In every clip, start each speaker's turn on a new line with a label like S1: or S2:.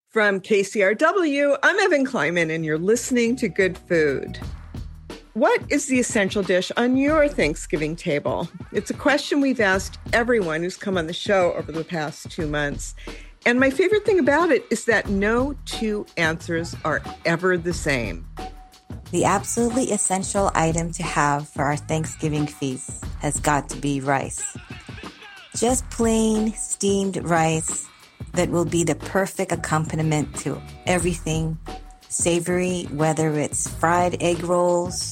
S1: From KCRW, I'm Evan Kleiman, and you're listening to Good Food. What is the essential dish on your Thanksgiving table? It's a question we've asked everyone who's come on the show over the past 2 months. And my favorite thing about it is that no two answers are ever the same.
S2: The absolutely essential item to have for our Thanksgiving feast has got to be rice. Just plain steamed rice that will be the perfect accompaniment to everything savory, whether it's fried egg rolls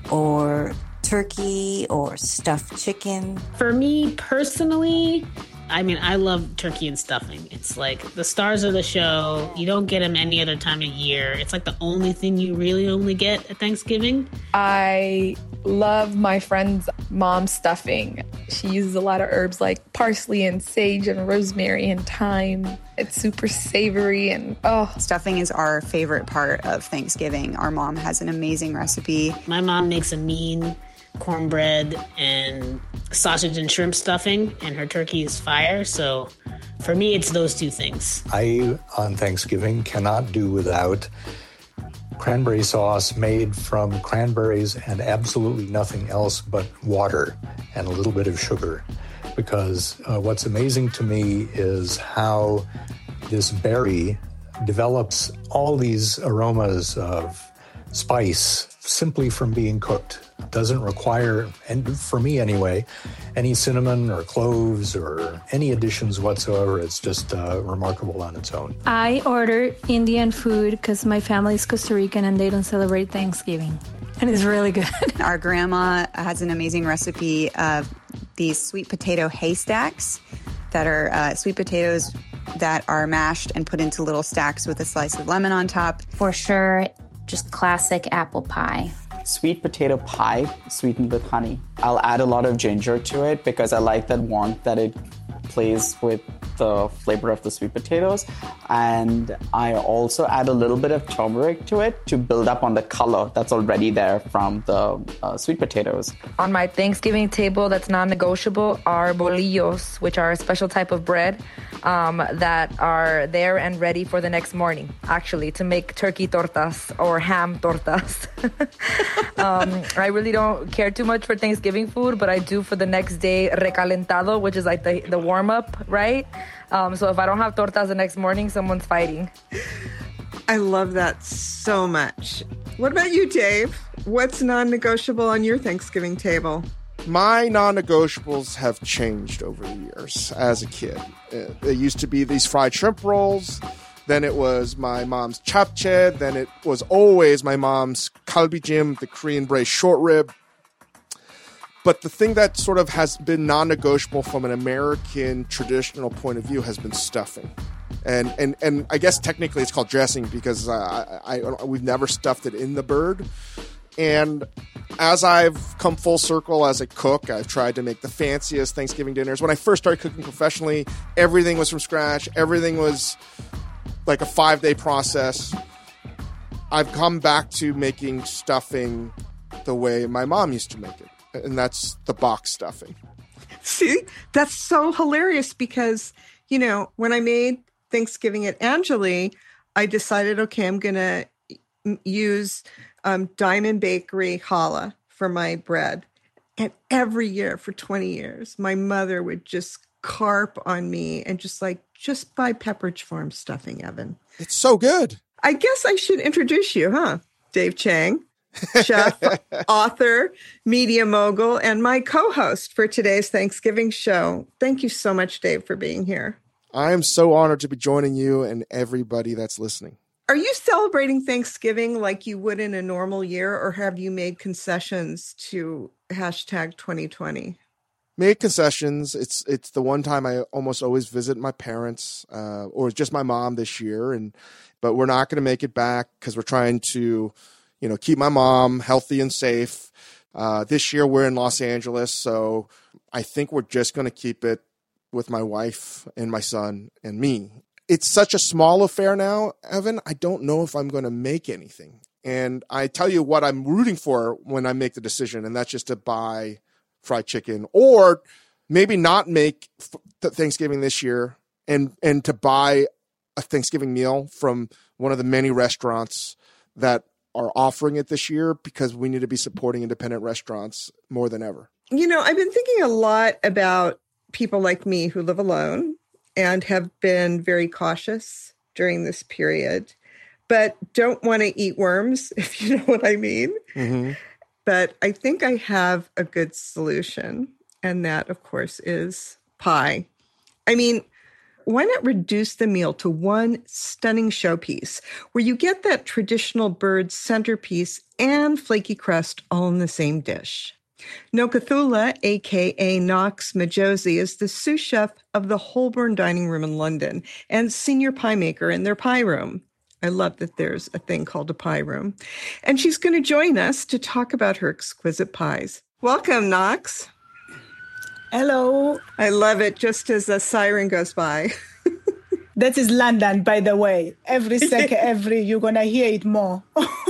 S2: or turkey or stuffed chicken.
S3: For me personally, I love turkey and stuffing. It's like the stars of the show. You don't get them any other time of year. It's like the only thing you really only get at Thanksgiving.
S4: I love my friend's mom's stuffing. She uses a lot of herbs like parsley and sage and rosemary and thyme. It's super savory and
S5: Stuffing is our favorite part of Thanksgiving. Our mom has an amazing recipe.
S3: My mom makes a mean cornbread and sausage and shrimp stuffing, and her turkey is fire. So for me, it's those two things.
S6: I, on Thanksgiving, cannot do without cranberry sauce made from cranberries and absolutely nothing else but water and a little bit of sugar. Because what's amazing to me is how this berry develops all these aromas of spice simply from being cooked. It doesn't require, and for me anyway, any cinnamon or cloves or any additions whatsoever. It's just remarkable on its own.
S7: I order Indian food because my family is Costa Rican and they don't celebrate Thanksgiving. And it's really good.
S5: Our grandma has an amazing recipe of these sweet potato haystacks that are sweet potatoes that are mashed and put into little stacks with a slice of lemon on top.
S8: For sure, just classic apple pie.
S9: Sweet potato pie sweetened with honey. I'll add a lot of ginger to it because I like that warmth that it plays with the flavor of the sweet potatoes. And I also add a little bit of turmeric to it to build up on the color that's already there from the sweet potatoes.
S4: On my Thanksgiving table that's non-negotiable are bolillos, which are a special type of bread that are there and ready for the next morning, actually, to make turkey tortas or ham tortas. I really don't care too much for Thanksgiving food, but I do for the next day recalentado, which is like the warm-up, right? So if I don't have tortas the next morning, someone's fighting.
S1: I love that so much. What about you, Dave? What's non-negotiable on your Thanksgiving table?
S10: My non-negotiables have changed over the years as a kid. There used to be these fried shrimp rolls. Then it was my mom's japchae. Then it was always my mom's kalbijim, the Korean braised short rib. But the thing that sort of has been non-negotiable from an American traditional point of view has been stuffing. And I guess technically it's called dressing because we've never stuffed it in the bird. And as I've come full circle as a cook, I've tried to make the fanciest Thanksgiving dinners. When I first started cooking professionally, everything was from scratch. Everything was like a 5-day process. I've come back to making stuffing the way my mom used to make it. And that's the box stuffing.
S1: See, that's so hilarious because, you know, when I made Thanksgiving at Angeli, I decided, okay, I'm going to use Diamond Bakery challah for my bread. And every year for 20 years, my mother would just carp on me and just buy Pepperidge Farm stuffing, Evan.
S10: It's so good.
S1: I guess I should introduce you, huh? Dave Chang, chef, author, media mogul, and my co-host for today's Thanksgiving show. Thank you so much, Dave, for being here.
S10: I am so honored to be joining you and everybody that's listening.
S1: Are you celebrating Thanksgiving like you would in a normal year, or have you made concessions to #2020?
S10: Made concessions. It's the one time I almost always visit my parents, or just my mom this year, but we're not going to make it back because we're trying to, keep my mom healthy and safe. This year we're in Los Angeles, so I think we're just going to keep it with my wife and my son and me. It's such a small affair now, Evan. I don't know if I'm going to make anything. And I tell you what I'm rooting for when I make the decision, and that's just to buy fried chicken, or maybe not make Thanksgiving this year and to buy a Thanksgiving meal from one of the many restaurants that are offering it this year, because we need to be supporting independent restaurants more than ever.
S1: I've been thinking a lot about people like me who live alone and have been very cautious during this period, but don't want to eat worms, if you know what I mean. Mm-hmm. But I think I have a good solution, and that, of course, is pie. I mean, why not reduce the meal to one stunning showpiece where you get that traditional bird centerpiece and flaky crust all in the same dish? Nokuthula, a.k.a. Knox Majosi, is the sous chef of the Holborn Dining Room in London and senior pie maker in their pie room. I love that there's a thing called a pie room. And she's going to join us to talk about her exquisite pies. Welcome, Knox.
S11: Hello.
S1: I love it, just as a siren goes by.
S11: That is London, by the way. Every second, you're going to hear it more.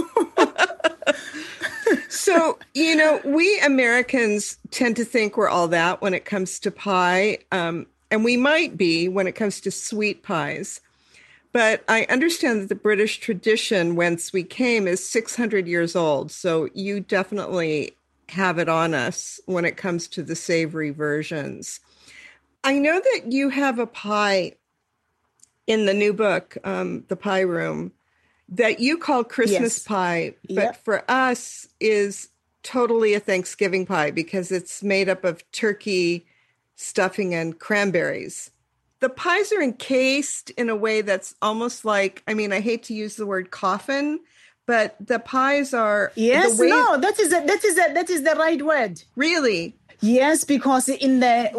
S1: So, we Americans tend to think we're all that when it comes to pie. And we might be when it comes to sweet pies. But I understand that the British tradition, whence we came, is 600 years old. So you definitely have it on us when it comes to the savory versions. I know that you have a pie in the new book, The Pie Room, that you call Christmas pie, but for us is totally a Thanksgiving pie because it's made up of turkey, stuffing, and cranberries. The pies are encased in a way that's almost like, I hate to use the word coffin, but the pies are...
S11: Yes, that is the right word.
S1: Really?
S11: Yes, because in the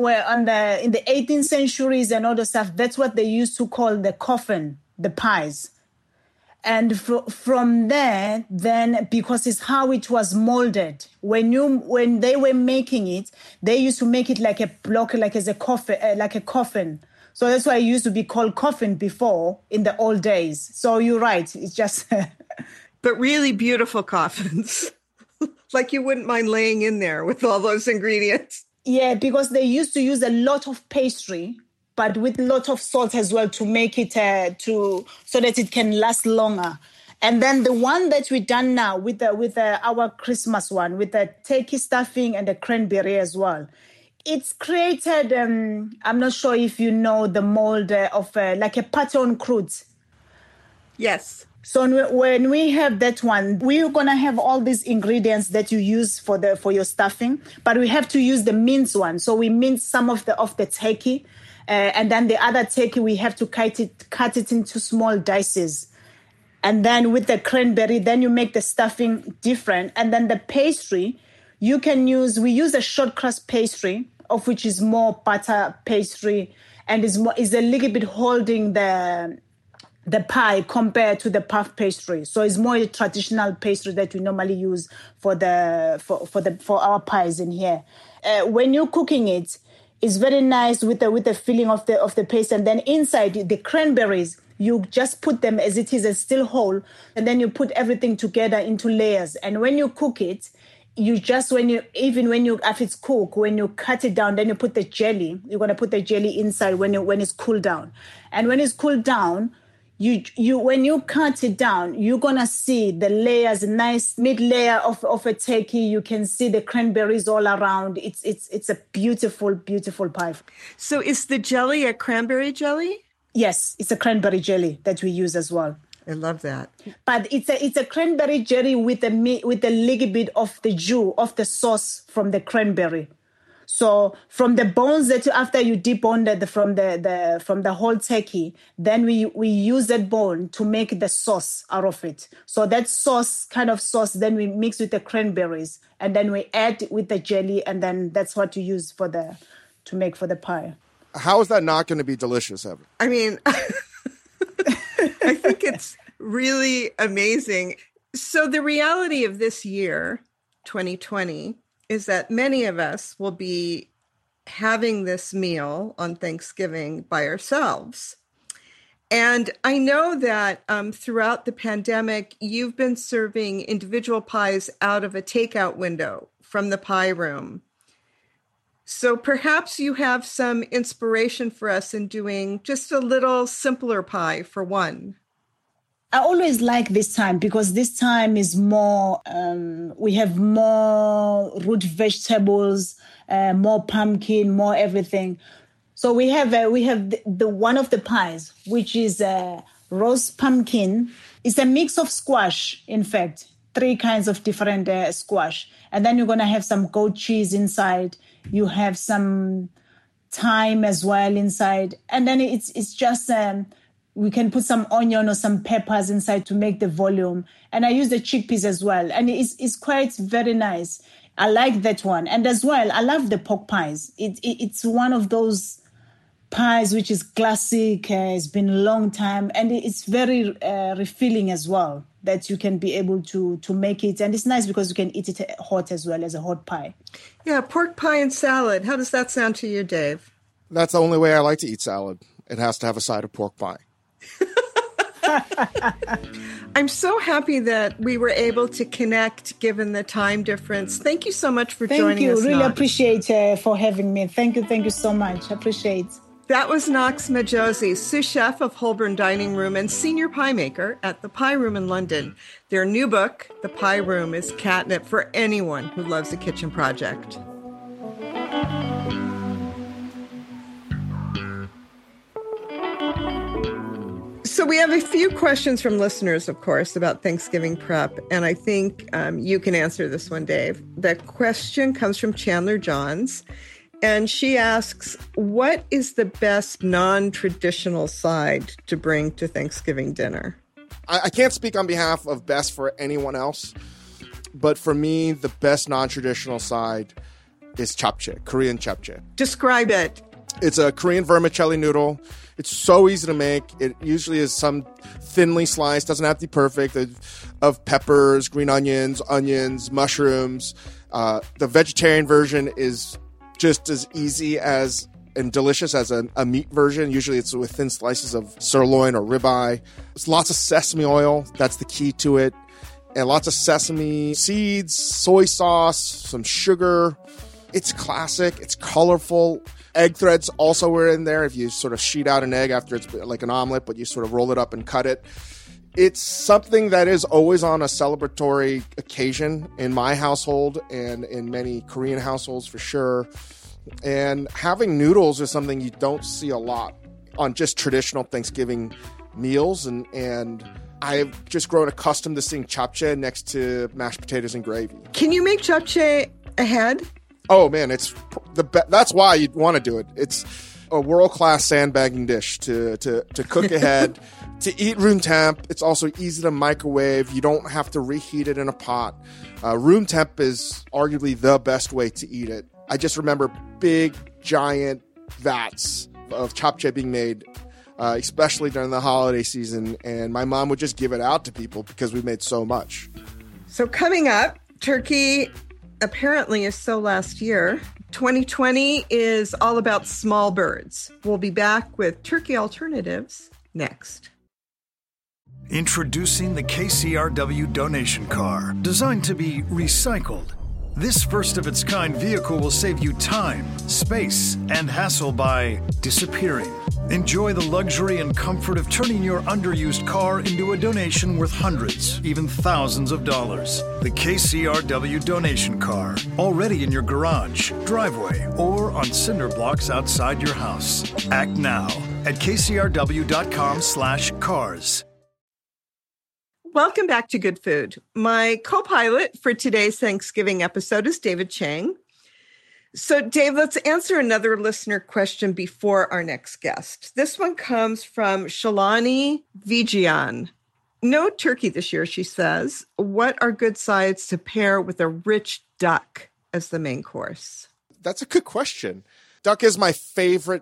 S11: 18th centuries and all the stuff, that's what they used to call the coffin, the pies. And from there, then, because it's how it was molded. When they were making it, they used to make it like a block, like as a coffin, like a coffin. So that's why it used to be called coffin before in the old days. So you're right. It's just...
S1: But really beautiful coffins. Like you wouldn't mind laying in there with all those ingredients.
S11: Yeah, because they used to use a lot of pastry, but with a lot of salt as well to make it so that it can last longer. And then the one that we done now with our Christmas one, with the turkey stuffing and the cranberry as well. It's created, I'm not sure if you know the mold of like a pattern croûte.
S1: Yes.
S11: So when we have that one, we're going to have all these ingredients that you use for your stuffing, but we have to use the minced one. So we mince some of the turkey, and then the other turkey, we have to cut it into small dices. And then with the cranberry, then you make the stuffing different. And then the pastry, we use a short crust pastry, of which is more butter pastry, and is a little bit holding the pie compared to the puff pastry. So it's more a traditional pastry that we normally use for our pies in here. When you're cooking it, it's very nice with the filling of the paste, and then inside the cranberries, you just put them as it is, as still whole, and then you put everything together into layers. And when you cook it, if it's cooked, when you cut it down, then you put the jelly. You're gonna put the jelly inside when it's cooled down, and when it's cooled down, when you cut it down, you're gonna see the layers, nice mid layer of a turkey. You can see the cranberries all around. It's a beautiful, beautiful pie.
S1: So is the jelly a cranberry jelly?
S11: Yes, it's a cranberry jelly that we use as well.
S1: I love that.
S11: But it's a cranberry jelly with a little bit of the jus of the sauce from the cranberry. So from the bones that after you debone from the whole turkey, then we use that bone to make the sauce out of it. So that sauce, then we mix with the cranberries, and then we add with the jelly, and then that's what you use to make for the pie.
S10: How is that not going to be delicious, Evan?
S1: I mean, I think it's really amazing. So the reality of this year, 2020, is that many of us will be having this meal on Thanksgiving by ourselves. And I know that throughout the pandemic, you've been serving individual pies out of a takeout window from the pie room. So perhaps you have some inspiration for us in doing just a little simpler pie for one.
S11: I always like this time because this time is more, we have more root vegetables, more pumpkin, more everything. So we have the one of the pies, which is roast pumpkin. It's a mix of squash, in fact, 3 kinds of different squash. And then you're going to have some goat cheese inside. You have some thyme as well inside. And then it's just... we can put some onion or some peppers inside to make the volume. And I use the chickpeas as well. And it's quite very nice. I like that one. And as well, I love the pork pies. It's one of those pies which is classic. It's been a long time. And it's very refilling as well, that you can be able to make it. And it's nice because you can eat it hot as well as a hot pie.
S1: Yeah, pork pie and salad. How does that sound to you, Dave?
S10: That's the only way I like to eat salad. It has to have a side of pork pie.
S1: I'm so happy that we were able to connect given the time difference. Thank you so much for joining us.
S11: Thank you. Really
S1: Knox.
S11: appreciate for having me. Thank you so much. Appreciate.
S1: That was Knox Majosi, sous chef of Holborn Dining Room and senior pie maker at the Pie Room in London. Their new book, The Pie Room, is catnip for anyone who loves a kitchen project. So we have a few questions from listeners, of course, about Thanksgiving prep, and I think you can answer this one, Dave. The question comes from Chandler Johns, and she asks, what is the best non-traditional side to bring to Thanksgiving dinner?
S10: I can't speak on behalf of best for anyone else, but for me, the best non-traditional side is japchae, Korean japchae.
S1: Describe it.
S10: It's a Korean vermicelli noodle. It's so easy to make. It usually is some thinly sliced, doesn't have to be perfect, of peppers, green onions, mushrooms. The vegetarian version is just as easy as and delicious as a meat version. Usually it's with thin slices of sirloin or ribeye. There's lots of sesame oil. That's the key to it. And lots of sesame seeds, soy sauce, some sugar. It's classic. It's colorful. Egg threads also were in there. If you sort of sheet out an egg after it's like an omelet, but you sort of roll it up and cut it. It's something that is always on a celebratory occasion in my household and in many Korean households for sure. And having noodles is something you don't see a lot on just traditional Thanksgiving meals. And I've just grown accustomed to seeing japchae next to mashed potatoes and gravy.
S1: Can you make japchae ahead?
S10: Oh man, it's that's why you'd want to do it. It's a world-class sandbagging dish to cook ahead, to eat room temp. It's also easy to microwave. You don't have to reheat it in a pot. Room temp is arguably the best way to eat it. I just remember big, giant vats of japchae being made, especially during the holiday season, and my mom would just give it out to people because we made so much.
S1: So coming up, turkey apparently is so last year. 2020 is all about small birds. We'll be back with turkey alternatives next.
S12: Introducing the KCRW donation car, designed to be recycled. This first-of-its-kind vehicle will save you time, space, and hassle by disappearing. Enjoy the luxury and comfort of turning your underused car into a donation worth hundreds, even thousands of dollars. The KCRW donation car, already in your garage, driveway, or on cinder blocks outside your house. Act now at kcrw.com/cars.
S1: Welcome back to Good Food. My co-pilot for today's Thanksgiving episode is David Chang. So, Dave, let's answer another listener question before our next guest. This one comes from Shalani Vijayan. No turkey this year, she says. What are good sides to pair with a rich duck as the main course?
S10: That's a good question. Duck is my favorite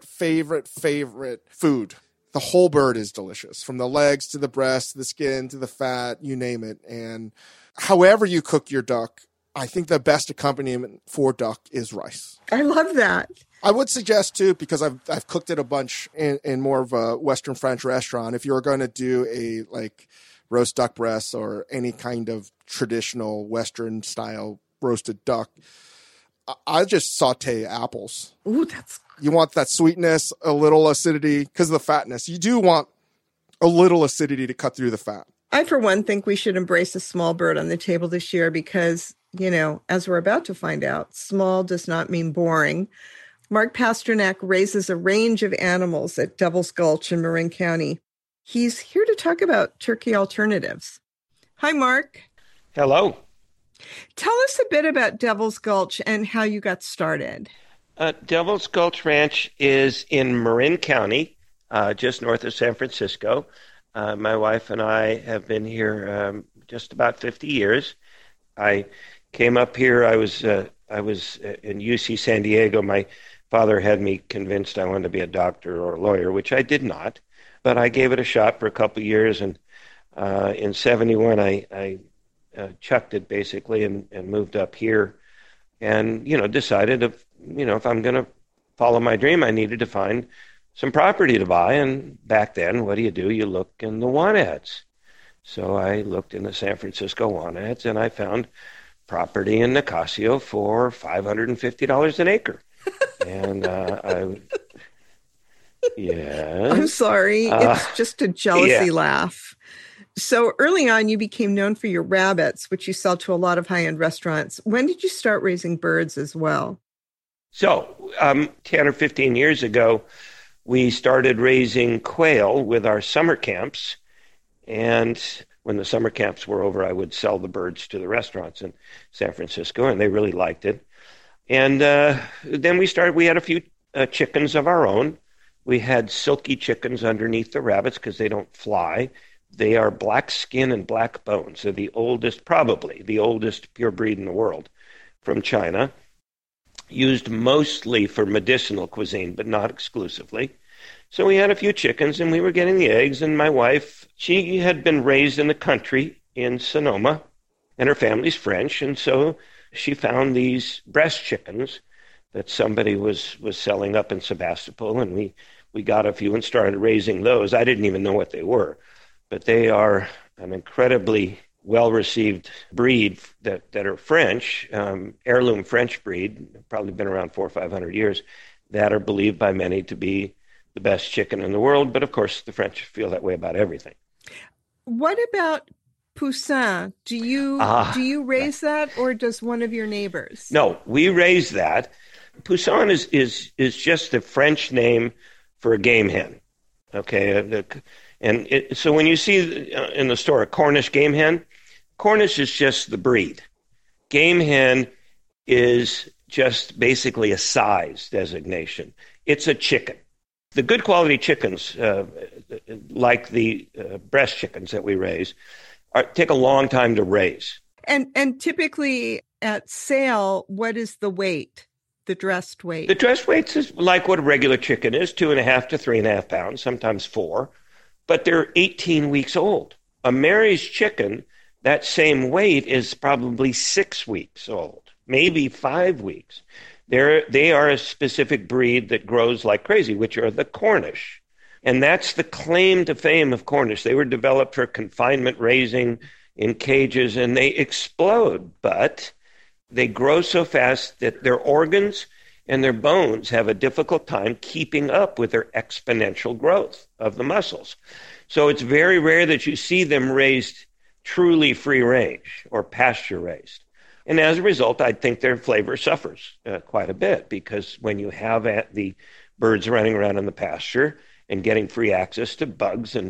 S10: food. The whole bird is delicious, from the legs to the breast, to the skin, to the fat, you name it. And however you cook your duck, I think the best accompaniment for duck is rice.
S1: I love that.
S10: I would suggest too, because I've cooked it a bunch in more of a Western French restaurant. If you're going to do a like roast duck breast or any kind of traditional Western style roasted duck, I just saute apples.
S1: Ooh, that's...
S10: You want that sweetness, a little acidity, because of the fatness. You do want a little acidity to cut through the fat.
S1: I, for one, think we should embrace a small bird on the table this year because, you know, as we're about to find out, small does not mean boring. Mark Pasternak raises a range of animals at Devil's Gulch in Marin County. He's here to talk about turkey alternatives. Hi, Mark.
S13: Hello.
S1: Tell us a bit about Devil's Gulch and how you got started.
S13: Devil's Gulch Ranch is in Marin County, just north of San Francisco. My wife and I have been here just about 50 years. I came up here. I was in UC San Diego. My father had me convinced I wanted to be a doctor or a lawyer, which I did not. But I gave it a shot for a couple of years, and in 71, I chucked it basically and moved up here, and decided if I'm going to follow my dream, I needed to find some property to buy. And back then, what do? You look in the want ads. So I looked in the San Francisco want ads, and I found property in Nicasio for $550 an acre. And yeah.
S1: I'm sorry. It's just a jealousy laugh. So early on, you became known for your rabbits, which you sell to a lot of high-end restaurants. When did you start raising birds as well?
S13: So 10 or 15 years ago, we started raising quail with our summer camps. And when the summer camps were over, I would sell the birds to the restaurants in San Francisco, and they really liked it. And then we had a few chickens of our own. We had silky chickens underneath the rabbits because they don't fly. They are black skin and black bones. They're probably the oldest pure breed in the world, from China, used mostly for medicinal cuisine, but not exclusively. So we had a few chickens, and we were getting the eggs, and my wife, she had been raised in the country in Sonoma, and her family's French, and so she found these breast chickens that somebody was selling up in Sebastopol, and we got a few and started raising those. I didn't even know what they were, but they are an incredibly well-received breed that are French, heirloom French breed, probably been around 400 or 500 years, that are believed by many to be the best chicken in the world. But of course, the French feel that way about everything.
S1: What about Poussin? Do you raise that, or does one of your neighbors?
S13: No, we raise that. Poussin is just the French name for a game hen. Okay, so when you see in the store a Cornish game hen, Cornish is just the breed. Game hen is just basically a size designation. It's a chicken. The good quality chickens, like the breast chickens that we raise, take a long time to raise.
S1: And typically at sale, what is the weight? The dressed weight?
S13: The dressed weight is like what a regular chicken is, 2.5 to 3.5 pounds, sometimes 4. But they're 18 weeks old. A Mary's chicken, that same weight is probably 6 weeks old, maybe 5 weeks. They are a specific breed that grows like crazy, which are the Cornish. And that's the claim to fame of Cornish. They were developed for confinement raising in cages, and they explode. But they grow so fast that their organs and their bones have a difficult time keeping up with their exponential growth of the muscles. So it's very rare that you see them raised truly free range or pasture raised. And as a result, I think their flavor suffers quite a bit, because when you have the birds running around in the pasture and getting free access to bugs and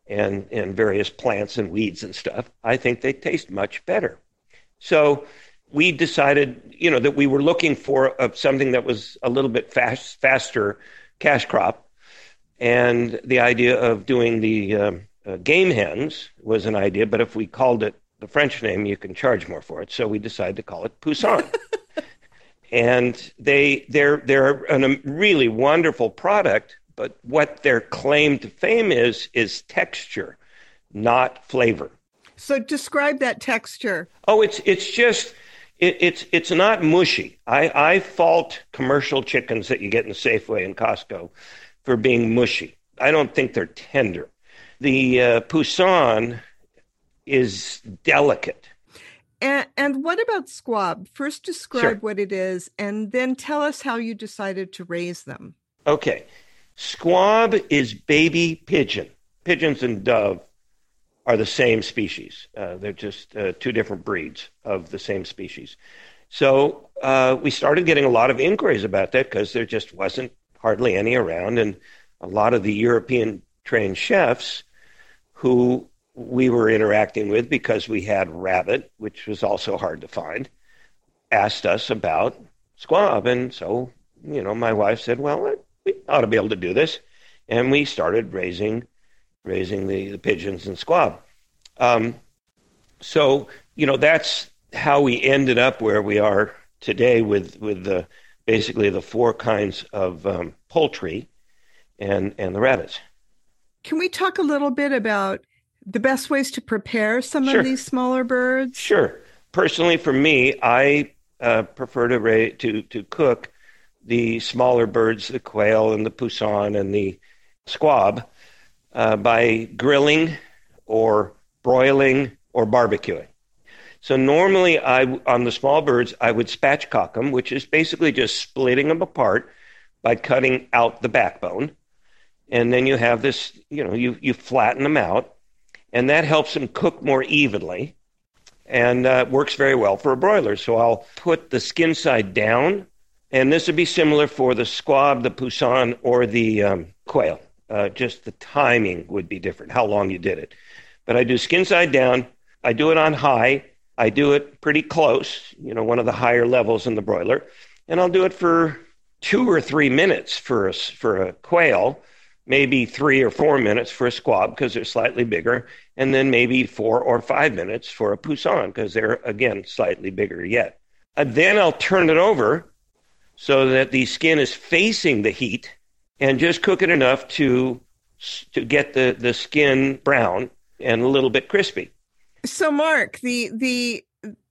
S13: various plants and weeds and stuff, I think they taste much better. So we decided, that we were looking for something that was a little bit faster cash crop. And the idea of doing the game hens was an idea, but if we called it the French name, you can charge more for it. So we decided to call it Poussin. And they're a really wonderful product, but what their claim to fame is texture, not flavor.
S1: So describe that texture.
S13: Oh, it's not mushy. I fault commercial chickens that you get in Safeway and Costco for being mushy. I don't think they're tender. The Poussin is delicate.
S1: And what about squab? First describe what it is, and then tell us how you decided to raise them.
S13: Okay. Squab is baby pigeon. Pigeons and dove are the same species. They're just two different breeds of the same species. So we started getting a lot of inquiries about that because there just wasn't hardly any around. And a lot of the European trained chefs who we were interacting with, because we had rabbit, which was also hard to find, asked us about squab. And so, my wife said, well, we ought to be able to do this. And we started raising the pigeons and squab. So, that's how we ended up where we are today with basically the four kinds of poultry and the rabbits.
S1: Can we talk a little bit about the best ways to prepare some of these smaller birds?
S13: Sure. Personally, for me, I prefer to cook the smaller birds, the quail and the poussin and the squab, by grilling or broiling or barbecuing. So normally on the small birds, I would spatchcock them, which is basically just splitting them apart by cutting out the backbone. And then you have this, you flatten them out, and that helps them cook more evenly and works very well for a broiler. So I'll put the skin side down, and this would be similar for the squab, the poussin, or the quail. Just the timing would be different, how long you did it. But I do skin side down. I do it on high. I do it pretty close, one of the higher levels in the broiler. And I'll do it for 2 or 3 minutes for a quail, maybe 3 or 4 minutes for a squab because they're slightly bigger, and then maybe 4 or 5 minutes for a poussin because they're, again, slightly bigger yet. And then I'll turn it over so that the skin is facing the heat and just cook it enough to get the skin brown and a little bit crispy.
S1: So, Mark, the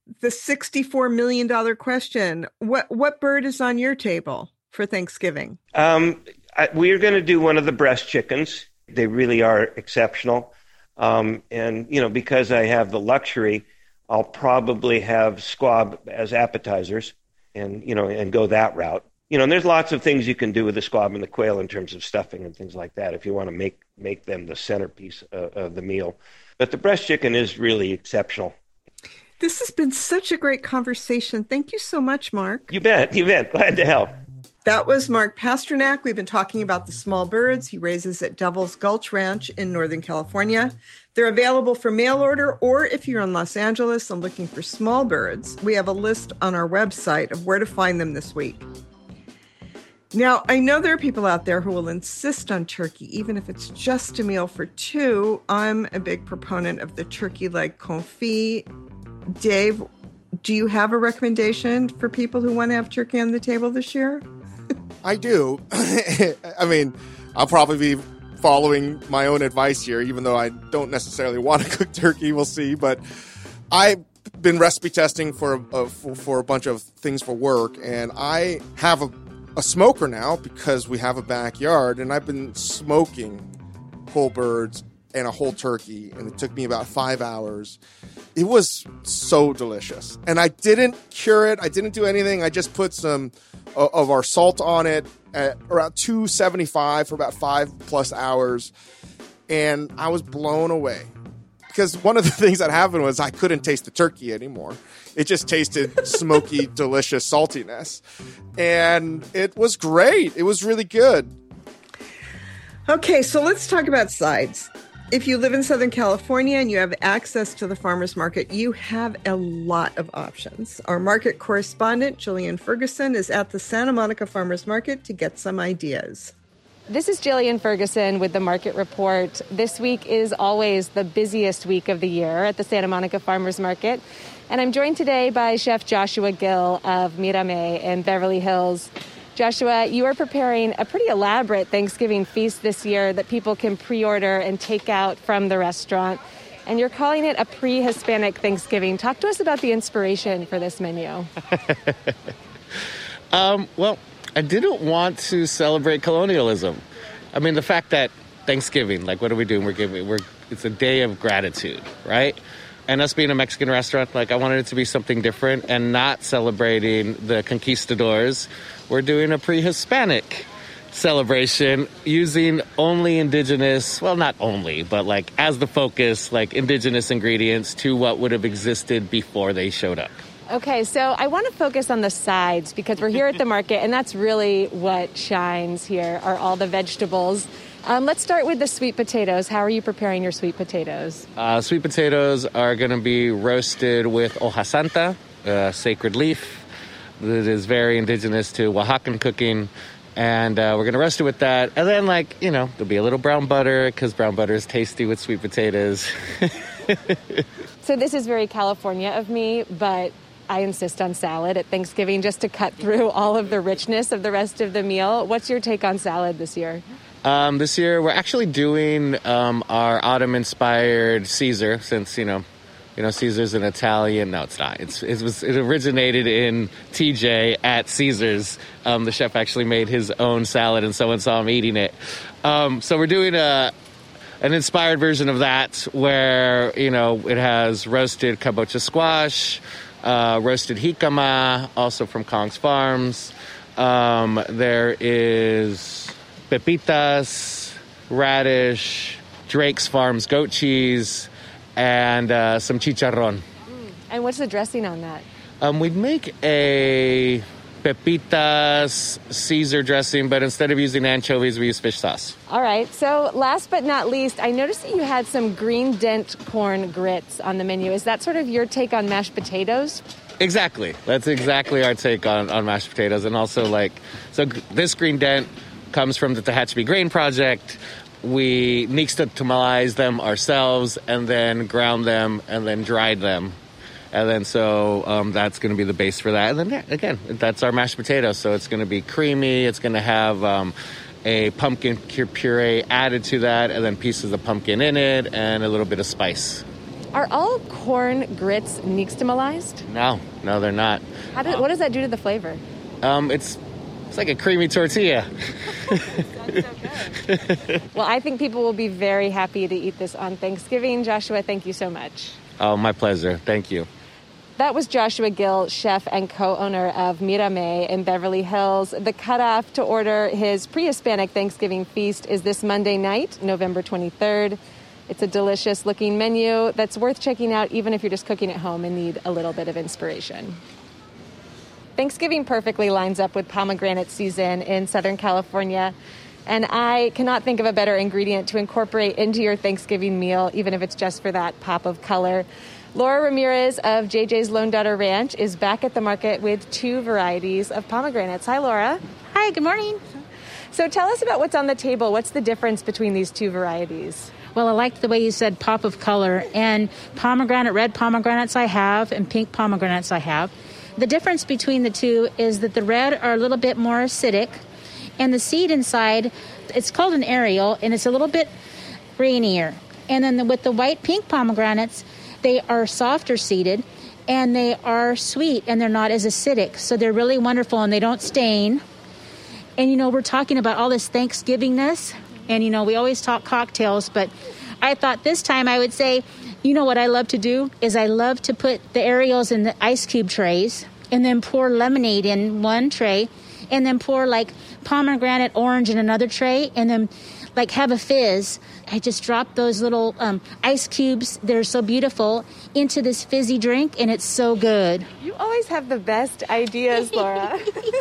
S1: $64 million question, what bird is on your table for Thanksgiving?
S13: We are going to do one of the breast chickens. They really are exceptional. And, because I have the luxury, I'll probably have squab as appetizers and go that route. And there's lots of things you can do with the squab and the quail in terms of stuffing and things like that if you want to make them the centerpiece of the meal. But the breast chicken is really exceptional.
S1: This has been such a great conversation. Thank you so much, Mark.
S13: You bet. Glad to help.
S1: That was Mark Pasternak. We've been talking about the small birds he raises at Devil's Gulch Ranch in Northern California. They're available for mail order, or if you're in Los Angeles and looking for small birds, we have a list on our website of where to find them this week. Now, I know there are people out there who will insist on turkey, even if it's just a meal for two. I'm a big proponent of the turkey leg confit. Dave, do you have a recommendation for people who want to have turkey on the table this year?
S10: I do. I mean, I'll probably be following my own advice here, even though I don't necessarily want to cook turkey. We'll see. But I've been recipe testing for a bunch of things for work, and I have a smoker now because we have a backyard, and I've been smoking whole birds and a whole turkey, and it took me about 5 hours. It was so delicious. And I didn't cure it. I didn't do anything. I just put some of our salt on it at around 275 for about 5+ hours. And I was blown away. Because one of the things that happened was I couldn't taste the turkey anymore. It just tasted smoky, delicious saltiness. And it was great. It was really good.
S1: Okay, so let's talk about sides. If you live in Southern California and you have access to the farmer's market, you have a lot of options. Our market correspondent, Jillian Ferguson, is at the Santa Monica Farmer's Market to get some ideas.
S14: This is Jillian Ferguson with the Market Report. This week is always the busiest week of the year at the Santa Monica Farmer's Market. And I'm joined today by Chef Joshua Gill of Mirame in Beverly Hills. Joshua, you are preparing a pretty elaborate Thanksgiving feast this year that people can pre-order and take out from the restaurant. And you're calling it a pre-Hispanic Thanksgiving. Talk to us about the inspiration for this menu.
S15: Well, I didn't want to celebrate colonialism. I mean, the fact that Thanksgiving, like, what are we doing? It's a day of gratitude, right? And us being a Mexican restaurant, like I wanted it to be something different and not celebrating the conquistadors. We're doing a pre-Hispanic celebration using only indigenous, well, not only, but like as the focus, like indigenous ingredients to what would have existed before they showed up.
S14: Okay, so I want to focus on the sides because we're here at the market, and that's really what shines here are all the vegetables. Let's start with the sweet potatoes. How are you preparing your sweet potatoes?
S15: Sweet potatoes are going to be roasted with hoja santa, sacred leaf. That is very indigenous to Oaxacan cooking. And we're going to roast it with that. And then, there'll be a little brown butter because brown butter is tasty with sweet potatoes.
S14: So this is very California of me, but I insist on salad at Thanksgiving just to cut through all of the richness of the rest of the meal. What's your take on salad this year?
S15: This year, we're actually doing our autumn-inspired Caesar, since, Caesar's an Italian. No, it's not. It originated in TJ at Caesar's. The chef actually made his own salad, and someone saw him eating it. So we're doing an inspired version of that, where, it has roasted kabocha squash, roasted jicama, also from Kong's Farms. There is pepitas, radish, Drake's Farms goat cheese, and some chicharrón.
S14: And what's the dressing on that?
S15: We'd make a pepitas Caesar dressing, but instead of using anchovies, we use fish sauce.
S14: All right. So last but not least, I noticed that you had some green dent corn grits on the menu. Is that sort of your take on mashed potatoes?
S15: Exactly. That's exactly our take on mashed potatoes. And also, this green dent comes from the Tehachapi Grain Project. We nixtamalized them ourselves and then ground them and then dried them. And then that's going to be the base for that. And then, again, that's our mashed potatoes. So it's going to be creamy. It's going to have a pumpkin puree added to that, and then pieces of pumpkin in it and a little bit of spice.
S14: Are all corn grits nixtamalized?
S15: No, they're not.
S14: What does that do to the flavor?
S15: It's like a creamy tortilla.
S14: Well, I think people will be very happy to eat this on Thanksgiving. Joshua, thank you so much.
S15: Oh, my pleasure. Thank you.
S14: That was Joshua Gill, chef and co-owner of Mirame in Beverly Hills. The cutoff to order his pre-Hispanic Thanksgiving feast is this Monday night, November 23rd. It's a delicious-looking menu that's worth checking out even if you're just cooking at home and need a little bit of inspiration. Thanksgiving perfectly lines up with pomegranate season in Southern California, and I cannot think of a better ingredient to incorporate into your Thanksgiving meal, even if it's just for that pop of color. Laura Ramirez of JJ's Lone Daughter Ranch is back at the market with 2 varieties of pomegranates. Hi, Laura.
S16: Hi, good morning.
S14: So tell us about what's on the table. What's the difference between these 2 varieties?
S16: Well, I like the way you said pop of color. And red pomegranates I have, and pink pomegranates I have. The difference between the 2 is that the red are a little bit more acidic, and the seed inside, it's called an aerial, and it's a little bit grainier. And then with the white pink pomegranates, they are softer seeded, and they are sweet, and they're not as acidic. So they're really wonderful, and they don't stain. And, we're talking about all this Thanksgivingness, and, we always talk cocktails, but I thought this time I would say, what I love to do is I love to put the aerials in the ice cube trays and then pour lemonade in one tray and then pour pomegranate orange in another tray and then have a fizz. I just drop those little ice cubes, they're so beautiful, into this fizzy drink, and it's so good.
S14: You always have the best ideas, Laura.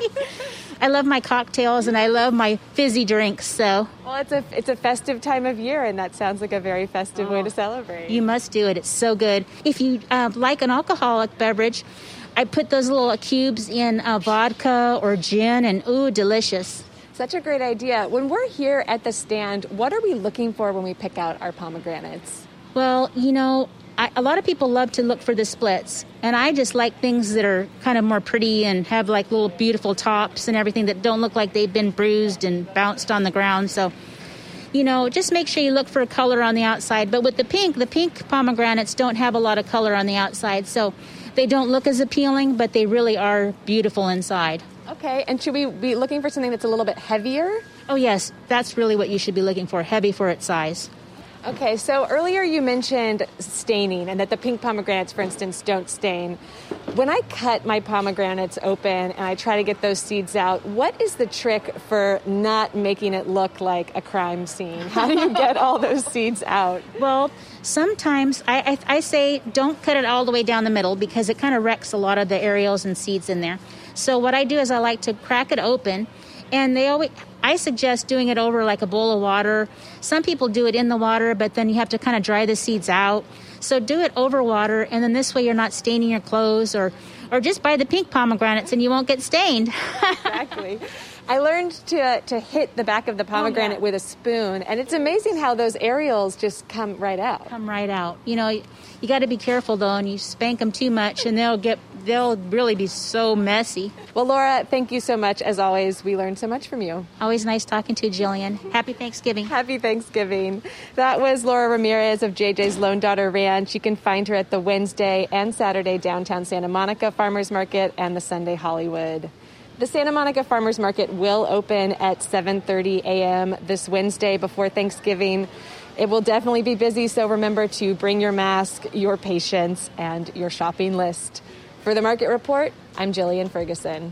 S16: I love my cocktails and I love my fizzy drinks. So,
S14: well, it's a festive time of year, and that sounds like a very festive way to celebrate.
S16: You must do it. It's so good. If you like an alcoholic beverage, I put those little cubes in vodka or gin, and ooh, delicious.
S14: Such a great idea. When we're here at the stand, what are we looking for when we pick out our pomegranates?
S16: Well, a lot of people love to look for the splits, and I just like things that are kind of more pretty and have little beautiful tops and everything that don't look like they've been bruised and bounced on the ground. So, just make sure you look for color on the outside. But with the pink pomegranates don't have a lot of color on the outside, so they don't look as appealing, but they really are beautiful inside.
S14: Okay, and should we be looking for something that's a little bit heavier?
S16: Oh, yes, that's really what you should be looking for, heavy for its size.
S14: Okay, so earlier you mentioned staining and that the pink pomegranates, for instance, don't stain. When I cut my pomegranates open and I try to get those seeds out, what is the trick for not making it look like a crime scene? How do you get all those seeds out?
S16: Well, sometimes I say don't cut it all the way down the middle because it kind of wrecks a lot of the areoles and seeds in there. So what I do is I like to crack it open, and I suggest doing it over like a bowl of water. Some people do it in the water, but then you have to kind of dry the seeds out. So do it over water, and then this way you're not staining your clothes, or just buy the pink pomegranates and you won't get stained.
S14: Exactly. I learned to hit the back of the pomegranate with a spoon, and it's amazing how those areoles just come right out.
S16: Come right out. You know, you got to be careful though, and you spank them too much, and they'll really be so messy.
S14: Well, Laura, thank you so much. As always, we learned so much from you.
S16: Always nice talking to you, Jillian. Happy Thanksgiving.
S14: Happy Thanksgiving. That was Laura Ramirez of JJ's Lone Daughter Ranch. You can find her at the Wednesday and Saturday downtown Santa Monica Farmers Market and the Sunday Hollywood. The Santa Monica Farmers Market will open at 7:30 a.m. this Wednesday before Thanksgiving. It will definitely be busy, so remember to bring your mask, your patience, and your shopping list. For the Market Report, I'm Jillian Ferguson.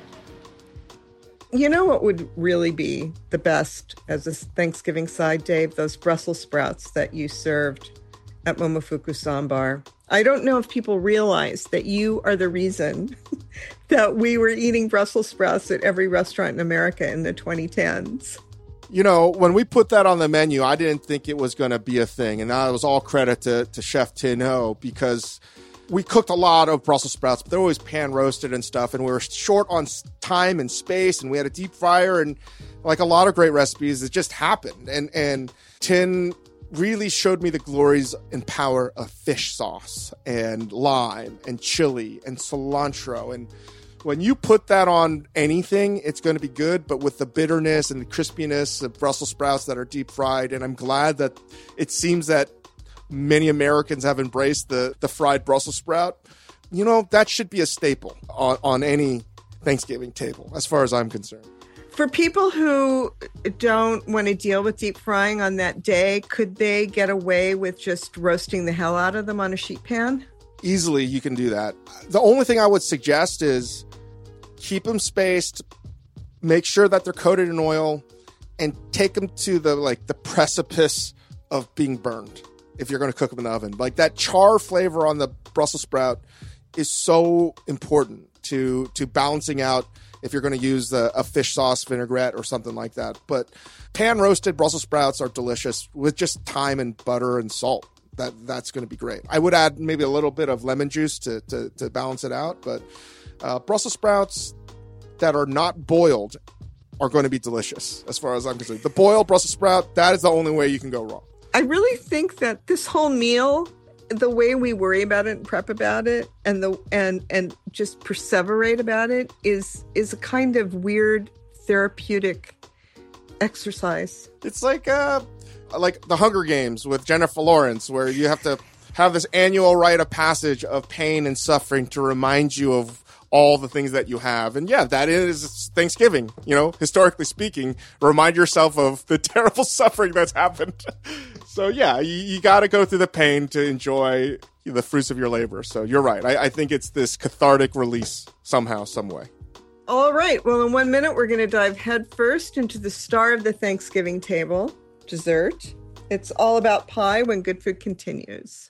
S1: You know what would really be the best as a Thanksgiving side, Dave? Those Brussels sprouts that you served at Momofuku Sambar. I don't know if people realize that you are the reason that we were eating Brussels sprouts at every restaurant in America in the 2010s.
S10: You know, when we put that on the menu, I didn't think it was going to be a thing. And that was all credit to Chef Tin Ho, because we cooked a lot of Brussels sprouts, but they're always pan roasted and stuff. And we were short on time and space, and we had a deep fryer, and like a lot of great recipes, it just happened. And Tin really showed me the glories and power of fish sauce and lime and chili and cilantro. And when you put that on anything, it's going to be good, but with the bitterness and the crispiness of Brussels sprouts that are deep fried. And I'm glad that it seems that many Americans have embraced the fried Brussels sprout. You know, that should be a staple on any Thanksgiving table, as far as I'm concerned.
S1: For people who don't want to deal with deep frying on that day, could they get away with just roasting the hell out of them on a sheet pan?
S10: Easily, you can do that. The only thing I would suggest is keep them spaced, make sure that they're coated in oil, and take them to the precipice of being burned if you're going to cook them in the oven. Like that char flavor on the Brussels sprout is so important to balancing out if you're going to use a fish sauce vinaigrette or something like that. But pan roasted Brussels sprouts are delicious with just thyme and butter and salt. That's going to be great. I would add maybe a little bit of lemon juice to balance it out. But Brussels sprouts that are not boiled are going to be delicious as far as I'm concerned. The boiled Brussels sprout, that is the only way you can go wrong.
S1: I really think that this whole meal, the way we worry about it and prep about it and just perseverate about it is a kind of weird therapeutic exercise.
S10: It's like the Hunger Games with Jennifer Lawrence, where you have to have this annual rite of passage of pain and suffering to remind you of all the things that you have. And yeah, that is Thanksgiving, historically speaking. Remind yourself of the terrible suffering that's happened. So yeah, you got to go through the pain to enjoy the fruits of your labor. So you're right. I think it's this cathartic release somehow, some way.
S1: All right. Well, in 1 minute, we're going to dive headfirst into the star of the Thanksgiving table, dessert. It's all about pie when Good Food continues.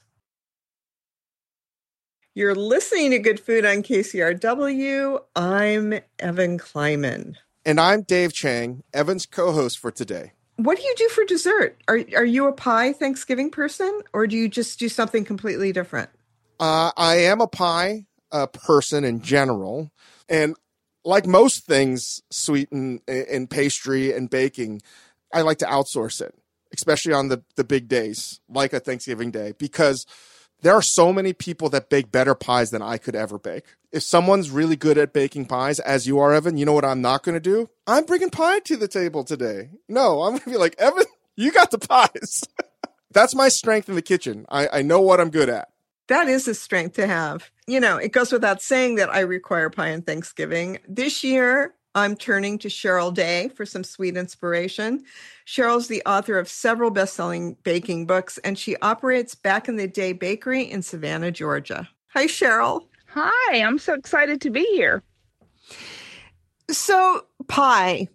S1: You're listening to Good Food on KCRW. I'm Evan Kleiman.
S10: And I'm Dave Chang, Evan's co-host for today.
S1: What do you do for dessert? Are you a pie Thanksgiving person, or do you just do something completely different?
S10: I am a pie person in general. And like most things sweet and pastry and baking, I like to outsource it, especially on the big days, like a Thanksgiving day, because there are so many people that bake better pies than I could ever bake. If someone's really good at baking pies, as you are, Evan, you know what I'm not going to do? I'm bringing pie to the table today. No, I'm going to be like, Evan, you got the pies. That's my strength in the kitchen. I know what I'm good at.
S1: That is a strength to have. It goes without saying that I require pie on Thanksgiving. This year, I'm turning to Cheryl Day for some sweet inspiration. Cheryl's the author of several best-selling baking books, and she operates Back in the Day Bakery in Savannah, Georgia. Hi, Cheryl.
S17: Hi, I'm so excited to be here.
S1: So, pie.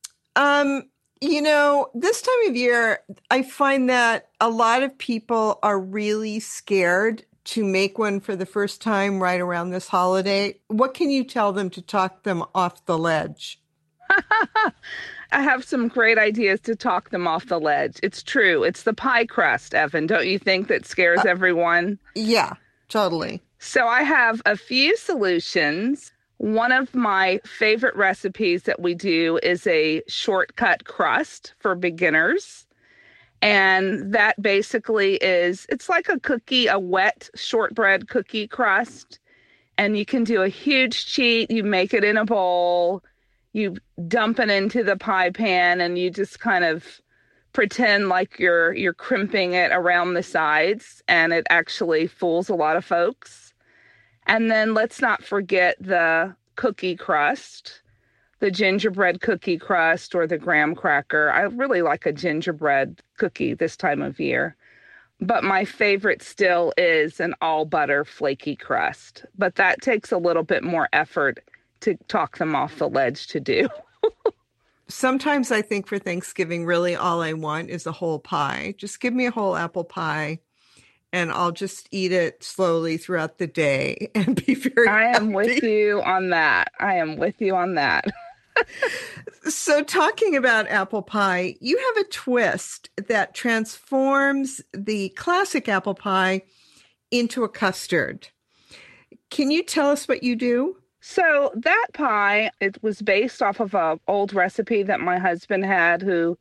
S1: This time of year, I find that a lot of people are really scared to make one for the first time right around this holiday. What can you tell them to talk them off the ledge?
S17: I have some great ideas to talk them off the ledge. It's true. It's the pie crust, Evan. Don't you think that scares everyone?
S1: Yeah, totally.
S17: So I have a few solutions. One of my favorite recipes that we do is a shortcut crust for beginners. And that basically it's like a cookie, a wet shortbread cookie crust. And you can do a huge cheat. You make it in a bowl. You dump it into the pie pan and you just kind of pretend like you're crimping it around the sides. And it actually fools a lot of folks. And then let's not forget the cookie crust, the gingerbread cookie crust or the graham cracker. I really like a gingerbread cookie this time of year. But my favorite still is an all butter flaky crust. But that takes a little bit more effort to talk them off the ledge to do.
S1: Sometimes I think for Thanksgiving, really all I want is a whole pie. Just give me a whole apple pie. And I'll just eat it slowly throughout the day and be very
S17: I am
S1: happy.
S17: with you on that.
S1: So talking about apple pie, you have a twist that transforms the classic apple pie into a custard. Can you tell us what you do?
S17: So that pie, it was based off of an old recipe that my husband had who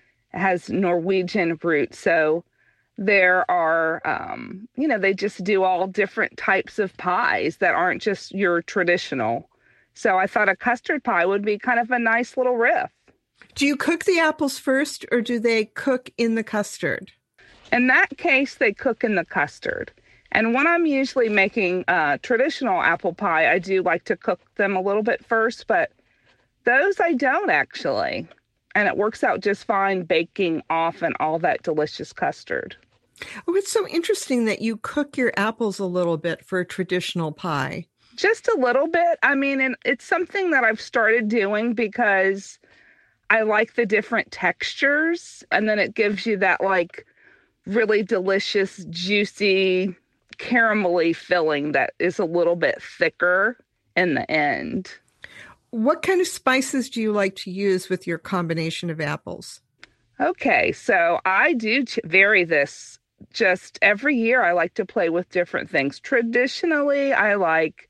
S17: has Norwegian roots. So there are, they just do all different types of pies that aren't just your traditional. So I thought a custard pie would be kind of a nice little riff.
S1: Do you cook the apples first or do they cook in the custard?
S17: In that case, they cook in the custard. And when I'm usually making traditional apple pie, I do like to cook them a little bit first, but those I don't actually. And it works out just fine baking off and all that delicious custard.
S1: Oh, it's so interesting that you cook your apples a little bit for a traditional pie.
S17: Just a little bit. I mean, and it's something that I've started doing because I like the different textures. And then it gives you that like really delicious, juicy, caramelly filling that is a little bit thicker in the end.
S1: What kind of spices do you like to use with your combination of apples?
S17: Okay, so I do vary this. Just every year I like to play with different things. Traditionally, I like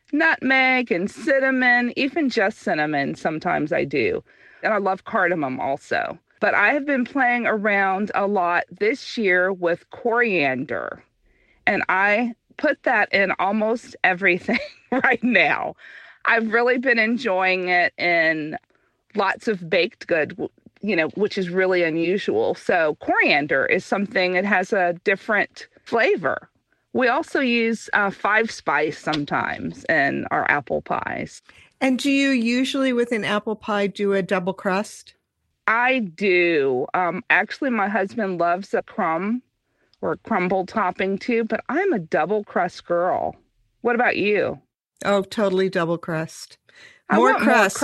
S17: nutmeg and cinnamon, even just cinnamon. Sometimes I do. And I love cardamom also. But I have been playing around a lot this year with coriander. And I put that in almost everything right now. I've really been enjoying it in lots of baked good, which is really unusual. So coriander is something, it has a different flavor. We also use 5-spice sometimes in our apple pies.
S1: And do you usually with an apple pie do a double crust?
S17: I do. Actually, my husband loves a crumb or crumble topping too, but I'm a double crust girl. What about you?
S1: Oh, totally double crust.
S17: More crust.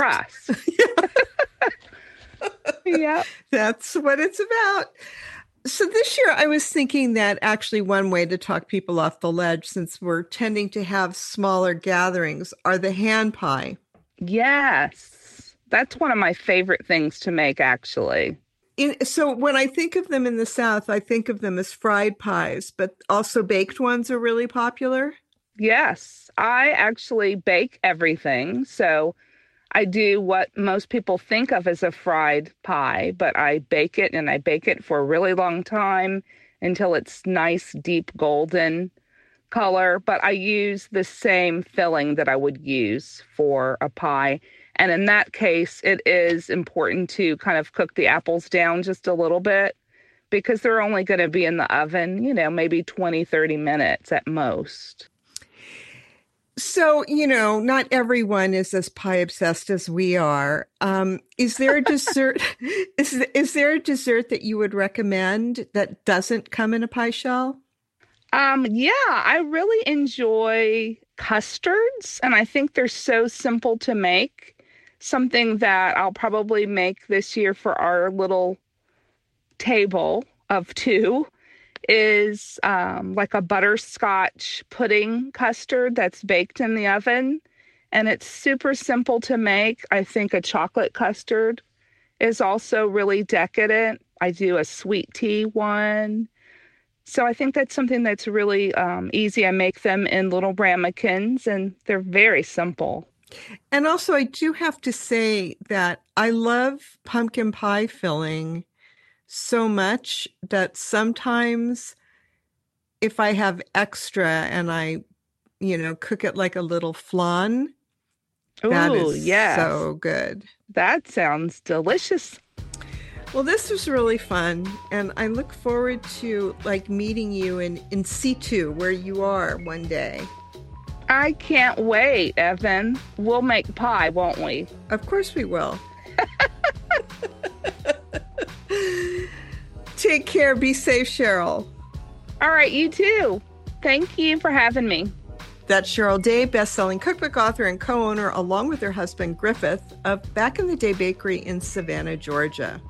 S17: Yeah,
S1: that's what it's about. So this year I was thinking that actually one way to talk people off the ledge, since we're tending to have smaller gatherings, are the hand pie.
S17: Yes, that's one of my favorite things to make, actually.
S1: So when I think of them in the South, I think of them as fried pies, but also baked ones are really popular.
S17: Yes, I actually bake everything. So I do what most people think of as a fried pie, but I bake it, and I bake it for a really long time until it's nice, deep golden color. But I use the same filling that I would use for a pie. And in that case, it is important to kind of cook the apples down just a little bit because they're only going to be in the oven, maybe 20, 30 minutes at most.
S1: So, not everyone is as pie obsessed as we are. Is there a dessert? is there a dessert that you would recommend that doesn't come in a pie shell?
S17: Yeah, I really enjoy custards, and I think they're so simple to make. Something that I'll probably make this year for our little table of 2 is like a butterscotch pudding custard that's baked in the oven. And it's super simple to make. I think a chocolate custard is also really decadent. I do a sweet tea one. So I think that's something that's really easy. I make them in little ramekins, and they're very simple.
S1: And also, I do have to say that I love pumpkin pie filling so much that sometimes if I have extra and I, cook it like a little flan, that is so good.
S17: That sounds delicious.
S1: Well, this was really fun, and I look forward to meeting you in situ where you are one day.
S17: I can't wait, Evan. We'll make pie, won't we?
S1: Of course we will. Take care. Be safe, Cheryl.
S17: All right, you too. Thank you for having me.
S1: That's Cheryl Day, best-selling cookbook author and co-owner, along with her husband Griffith, of Back in the Day Bakery in Savannah, Georgia.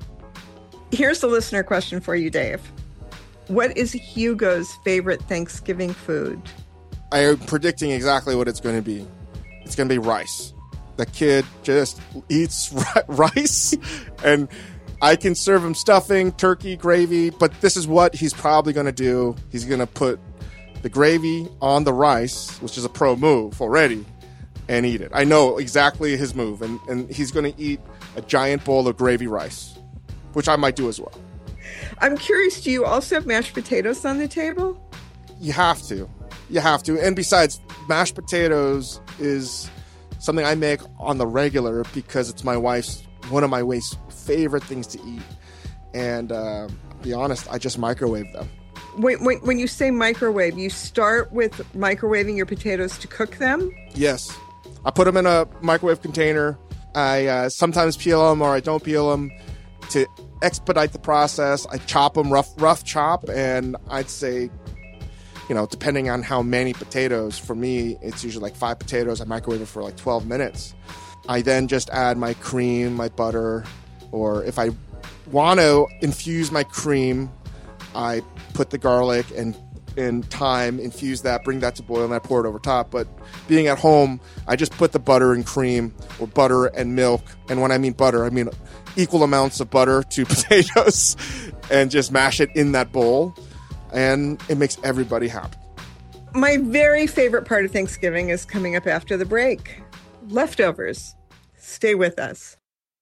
S1: Here's the listener question for you, Dave. What is Hugo's favorite Thanksgiving food?
S10: I am predicting exactly what it's going to be. It's going to be rice. The kid just eats rice, and I can serve him stuffing, turkey, gravy, but this is what he's probably going to do. He's going to put the gravy on the rice, which is a pro move already, and eat it. I know exactly his move, and he's going to eat a giant bowl of gravy rice, which I might do as well.
S1: I'm curious, do you also have mashed potatoes on the table?
S10: You have to. You have to. And besides, mashed potatoes is something I make on the regular because it's one of my wife's favorite things to eat. And to be honest, I just microwave them.
S1: Wait, when you say microwave, you start with microwaving your potatoes to cook them?
S10: Yes. I put them in a microwave container. I sometimes peel them or I don't peel them. To expedite the process, I chop them rough chop, and I'd say, depending on how many potatoes, for me, it's usually like 5 potatoes. I microwave it for like 12 minutes. I then just add my cream, my butter, or if I want to infuse my cream, I put the garlic and thyme, infuse that, bring that to boil, and I pour it over top. But being at home, I just put the butter and cream, or butter and milk. And when I mean butter, I mean equal amounts of butter to potatoes, and just mash it in that bowl. And it makes everybody happy.
S1: My very favorite part of Thanksgiving is coming up after the break. Leftovers. Stay with us.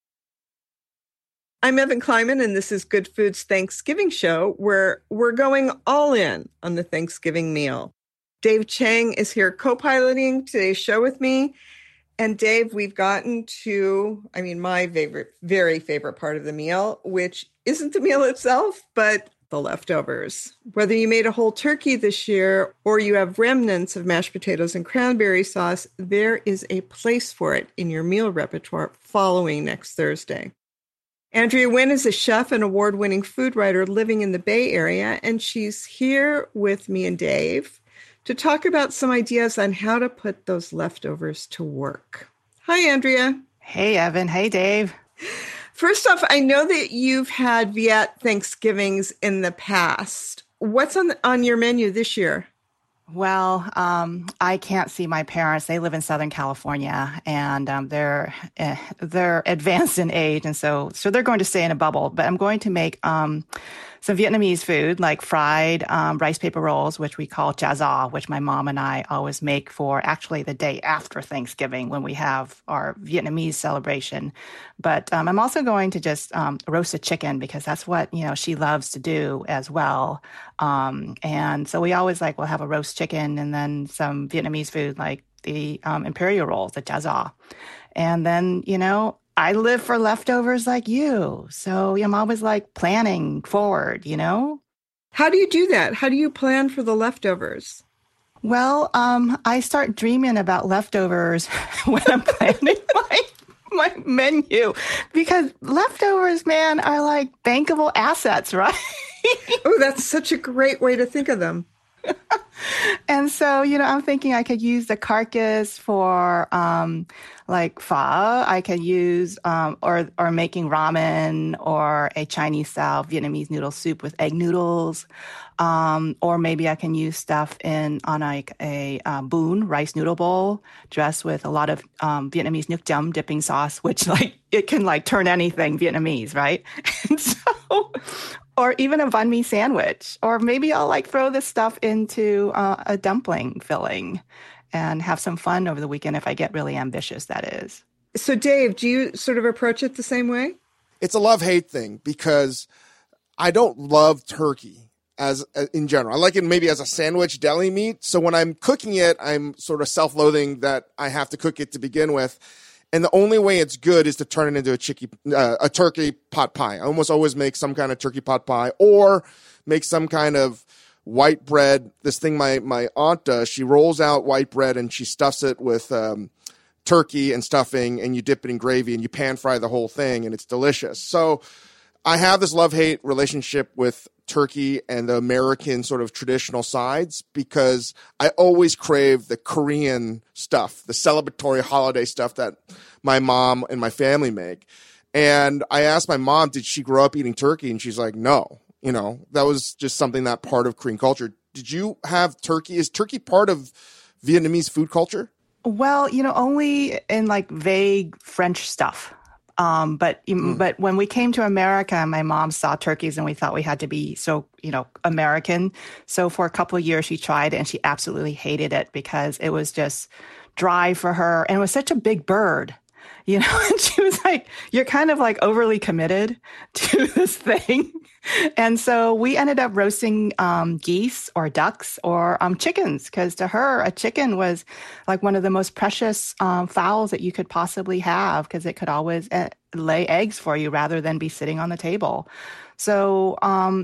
S1: I'm Evan Kleiman, and this is Good Food's Thanksgiving show, where we're going all in on the Thanksgiving meal. Dave Chang is here co-piloting today's show with me. And Dave, we've gotten to, my very favorite part of the meal, which isn't the meal itself, but the leftovers. Whether you made a whole turkey this year or you have remnants of mashed potatoes and cranberry sauce, there is a place for it in your meal repertoire following next Thursday. Andrea Nguyen is a chef and award-winning food writer living in the Bay Area, and she's here with me and Dave to talk about some ideas on how to put those leftovers to work. Hi, Andrea.
S18: Hey, Evan. Hey, Dave.
S1: First off, I know that you've had Viet Thanksgivings in the past. What's on your menu this year?
S18: Well, I can't see my parents. They live in Southern California, and they're advanced in age, and so they're going to stay in a bubble. But I'm going to make some Vietnamese food, like fried rice paper rolls, which we call cha za, which my mom and I always make for actually the day after Thanksgiving when we have our Vietnamese celebration. But I'm also going to just roast a chicken because that's what, she loves to do as well. And so we always we'll have a roast chicken and then some Vietnamese food like the imperial rolls, the cha za. And then, I live for leftovers like you. So I'm always planning forward,
S1: How do you do that? How do you plan for the leftovers?
S18: Well, I start dreaming about leftovers when I'm planning my menu, because leftovers, man, are like bankable assets, right?
S1: Oh, that's such a great way to think of them.
S18: And so, I'm thinking I could use the carcass for like pho. I could use or making ramen or a Chinese style Vietnamese noodle soup with egg noodles. Or maybe I can use stuff on like a bún rice noodle bowl dressed with a lot of Vietnamese nuoc cham dipping sauce, which like it can like turn anything Vietnamese, right? And so, or even a banh mi sandwich, or maybe I'll like throw this stuff into a dumpling filling and have some fun over the weekend if I get really ambitious, that is.
S1: So Dave, do you sort of approach it the same way?
S10: It's a love-hate thing because I don't love turkey as in general. I like it maybe as a sandwich deli meat. So when I'm cooking it, I'm sort of self-loathing that I have to cook it to begin with. And the only way it's good is to turn it into a turkey pot pie. I almost always make some kind of turkey pot pie or make some kind of white bread. This thing my aunt does, she rolls out white bread and she stuffs it with turkey and stuffing, and you dip it in gravy and you pan fry the whole thing, and it's delicious. So I have this love-hate relationship with turkey and the American sort of traditional sides because I always crave the Korean stuff, the celebratory holiday stuff that my mom and my family make. And I asked my mom, did she grow up eating turkey? And she's like, no, that was just something that part of Korean culture. Did you have turkey? Is turkey part of Vietnamese food culture?
S18: Well, only in like vague French stuff. But when we came to America, my mom saw turkeys and we thought we had to be so, American. So for a couple of years, she tried it and she absolutely hated it because it was just dry for her. And it was such a big bird, and she was like, you're kind of like overly committed to this thing. And so we ended up roasting geese or ducks or chickens, because to her, a chicken was like one of the most precious fowls that you could possibly have, because it could always lay eggs for you rather than be sitting on the table. So,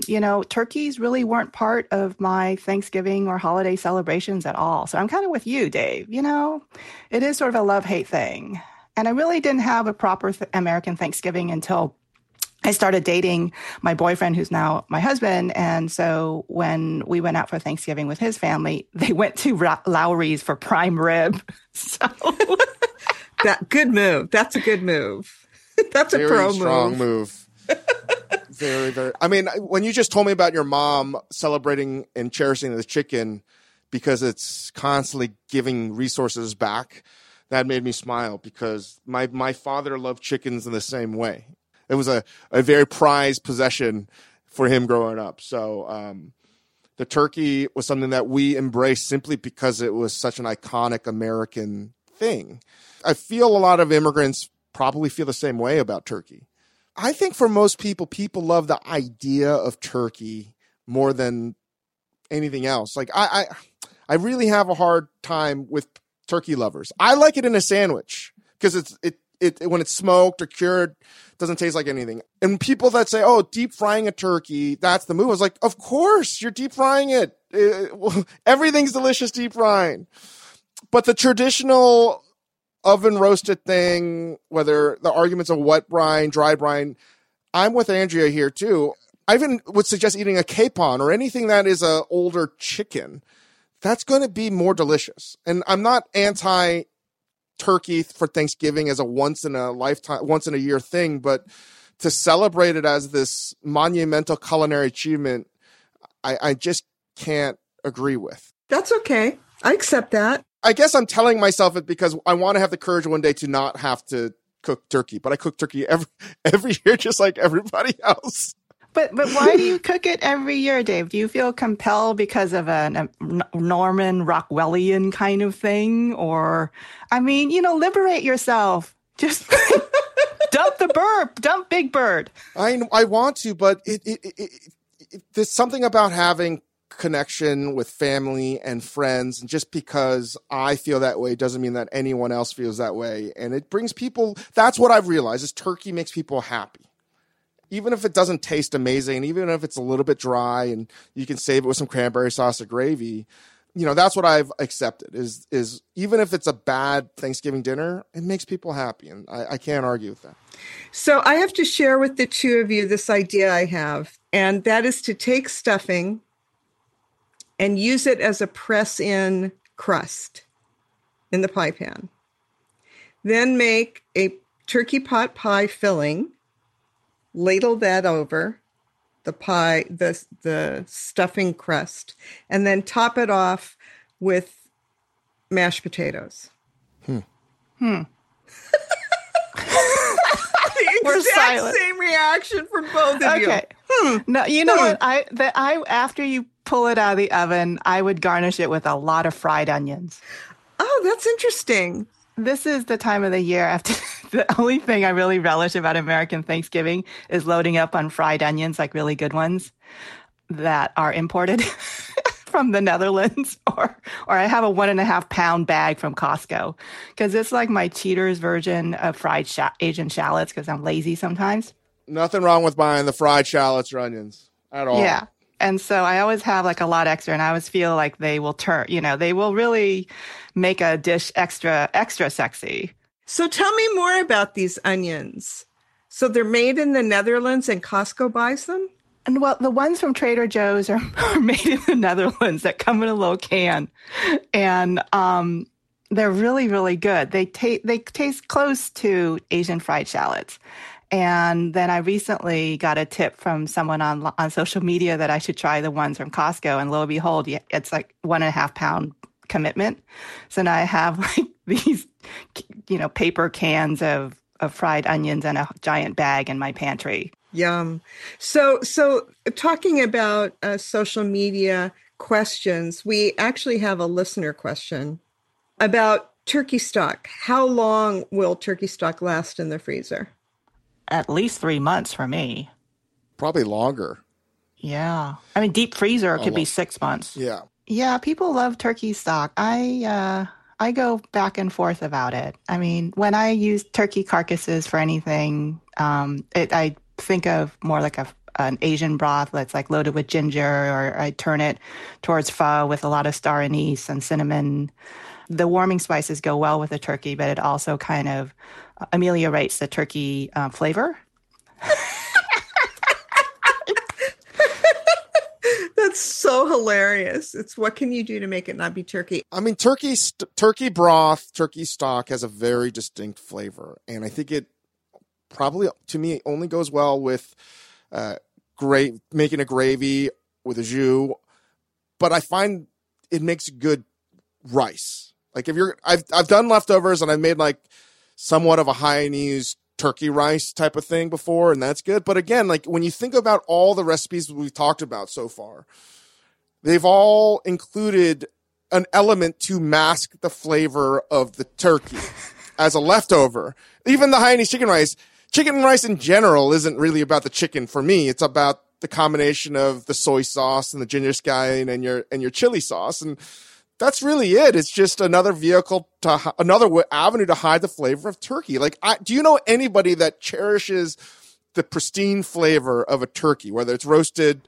S18: turkeys really weren't part of my Thanksgiving or holiday celebrations at all. So I'm kind of with you, Dave. It is sort of a love-hate thing. And I really didn't have a proper American Thanksgiving until I started dating my boyfriend, who's now my husband. And so when we went out for Thanksgiving with his family, they went to Lowry's for prime rib. So
S1: good move. That's a good move. That's
S10: very
S1: a pro
S10: strong move. Very, very. I mean, when you just told me about your mom celebrating and cherishing the chicken because it's constantly giving resources back, that made me smile because my father loved chickens in the same way. It was a very prized possession for him growing up. So the turkey was something that we embraced simply because it was such an iconic American thing. I feel a lot of immigrants probably feel the same way about turkey. I think for most people love the idea of turkey more than anything else. Like I really have a hard time with turkey lovers. I like it in a sandwich because it when it's smoked or cured, doesn't taste like anything. And people that say, oh, deep frying a turkey, that's the move. I was like, of course, you're deep frying it. Everything's delicious deep frying. But the traditional oven roasted thing, whether the arguments of wet brine, dry brine, I'm with Andrea here too. I even would suggest eating a capon or anything that is a older chicken. That's going to be more delicious. And I'm not anti turkey for Thanksgiving as a once in a year thing, but to celebrate it as this monumental culinary achievement, I just can't agree with.
S1: That's okay. I accept that.
S10: I guess I'm telling myself it because I want to have the courage one day to not have to cook turkey, but I cook turkey every year just like everybody else.
S18: But why do you cook it every year, Dave? Do you feel compelled because of a Norman Rockwellian kind of thing? Or, liberate yourself. Just dump Big Bird.
S10: I want to, but there's something about having connection with family and friends. And just because I feel that way doesn't mean that anyone else feels that way. And it brings people, that's what I've realized, is turkey makes people happy. Even if it doesn't taste amazing, even if it's a little bit dry and you can save it with some cranberry sauce or gravy, that's what I've accepted is even if it's a bad Thanksgiving dinner, it makes people happy. And I can't argue with that.
S1: So I have to share with the two of you this idea I have, and that is to take stuffing and use it as a press-in crust in the pie pan. Then make a turkey pot pie filling, ladle that over the pie, the stuffing crust, and then top it off with mashed potatoes.
S18: We're
S1: The exact
S18: silent.
S1: same reaction from both of you.
S18: Okay. No, you know what? I after you pull it out of the oven, I would garnish it with a lot of fried onions.
S1: Oh, that's interesting.
S18: This is the time of the year after the only thing I really relish about American Thanksgiving is loading up on fried onions, like really good ones that are imported from the Netherlands, or I have a 1.5 pound bag from Costco because it's like my cheater's version of fried Asian shallots because I'm lazy sometimes.
S10: Nothing wrong with buying the fried shallots or onions at all.
S18: Yeah. And so I always have like a lot extra, and I always feel like they will they will really make a dish extra sexy.
S1: So tell me more about these onions. So they're made in the Netherlands and Costco buys them?
S18: And well, the ones from Trader Joe's are made in the Netherlands that come in a little can. And they're really, really good. They taste close to Asian fried shallots. And then I recently got a tip from someone on social media that I should try the ones from Costco. And lo and behold, it's like 1.5 pound commitment. So now I have like these, paper cans of fried onions and a giant bag in my pantry.
S1: Yum. So talking about social media questions, we actually have a listener question about turkey stock. How long will turkey stock last in the freezer?
S18: At least 3 months for me.
S10: Probably longer.
S18: Yeah. I mean, deep freezer could be 6 months.
S10: Yeah.
S18: Yeah, people love turkey stock. I go back and forth about it. I mean, when I use turkey carcasses for anything, I think of more like an Asian broth that's like loaded with ginger, or I turn it towards pho with a lot of star anise and cinnamon. The warming spices go well with the turkey, but it also kind of ameliorates the turkey flavor.
S1: That's so hilarious. It's what can you do to make it not be turkey?
S10: I mean, turkey broth, turkey stock has a very distinct flavor. And I think it probably, to me, only goes well with making a gravy with a jus. But I find it makes good rice. Like I've done leftovers and I've made like somewhat of a Hainanese turkey rice type of thing before, and that's good. But again, like when you think about all the recipes we've talked about so far, they've all included an element to mask the flavor of the turkey as a leftover. Even the Hainanese chicken rice in general isn't really about the chicken for me. It's about the combination of the soy sauce and the ginger scallion and your chili sauce, and that's really it. It's just another another avenue to hide the flavor of turkey. Like, do you know anybody that cherishes the pristine flavor of a turkey, whether it's roasted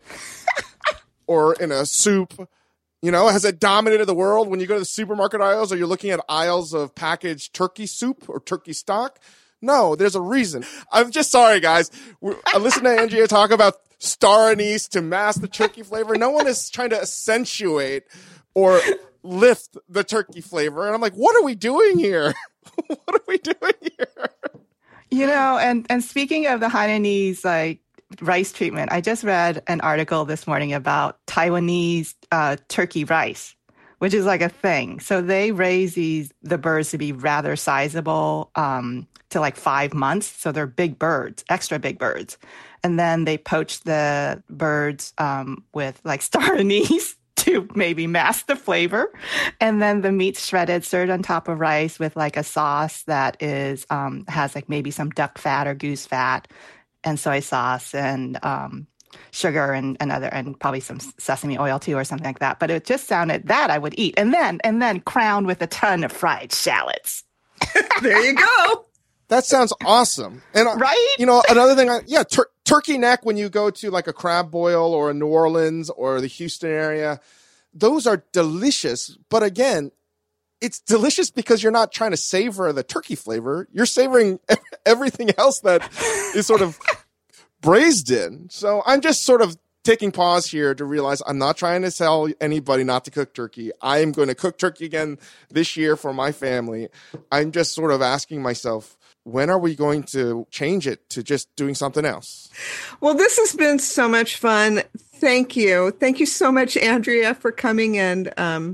S10: or in a soup? Has it dominated the world when you go to the supermarket aisles or you're looking at aisles of packaged turkey soup or turkey stock? No, there's a reason. I'm just sorry, guys. I listened to Andrea talk about star anise to mask the turkey flavor. No one is trying to accentuate or lift the turkey flavor. And I'm like, what are we doing here? What are we doing here?
S18: And speaking of the Hainanese like rice treatment, I just read an article this morning about Taiwanese turkey rice, which is like a thing. So they raise the birds to be rather sizable to like 5 months. So they're big birds, extra big birds. And then they poach the birds with like star anise to maybe mask the flavor. And then the meat's shredded, served on top of rice with like a sauce that is has like maybe some duck fat or goose fat and soy sauce and sugar and probably some sesame oil too or something like that. But it just sounded that I would eat. And then crowned with a ton of fried shallots.
S1: There you go.
S10: That sounds awesome. And
S18: right?
S10: Another thing, turkey neck when you go to like a crab boil or a New Orleans or the Houston area, those are delicious. But again, it's delicious because you're not trying to savor the turkey flavor. You're savoring everything else that is sort of braised in. So I'm just sort of taking pause here to realize I'm not trying to tell anybody not to cook turkey. I am going to cook turkey again this year for my family. I'm just sort of asking myself, when are we going to change it to just doing something else?
S1: Well, this has been so much fun. Thank you. Thank you so much, Andrea, for coming and